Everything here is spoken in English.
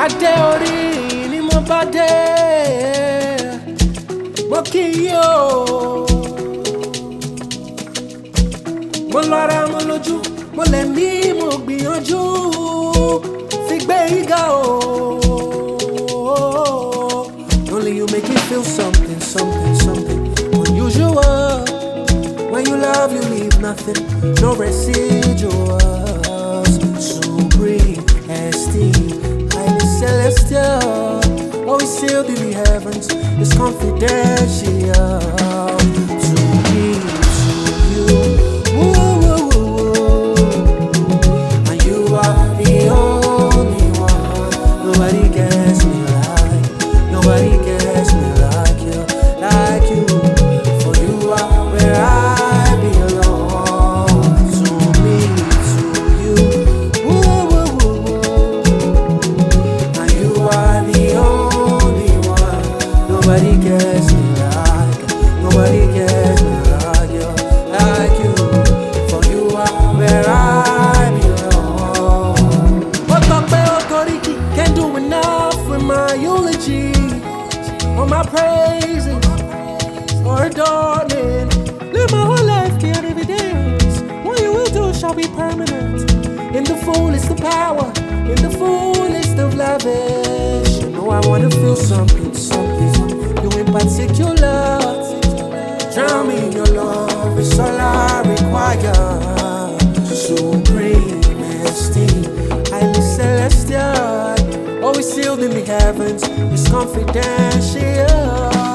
Adé orí ni mo bá dé, mo kì í yó. Mo lọ́ra mo lójú, mo lè mí mo gbìyànjú fi gbé yíga o. Only you make me feel something, something, something unusual. When you love, you leave nothing, no residuals. Supreme esteem, highly celestial, always sealed in the heavens, it's confidential. To me, to you, woo, woo, woo, woo. And you are the only one. Nobody gets me like, nobody gets me like you, like you. For you are where I belong. To me, to you, woo, woo, woo, woo. And you are the only one. Nobody gets me like, nobody gets me like you, like you. For you are where I belong. What the Okoriki can't do enough with my eulogy, or my praises, or adorning. Live my whole life, care every day. What you will do shall be permanent. In the fullest of power, in the fullest of lavish. You know I wanna feel something, something. You in particular, drown me in your love. It's all I require. Supreme esteem, highly celestial, always sealed in the heavens. It's confidential.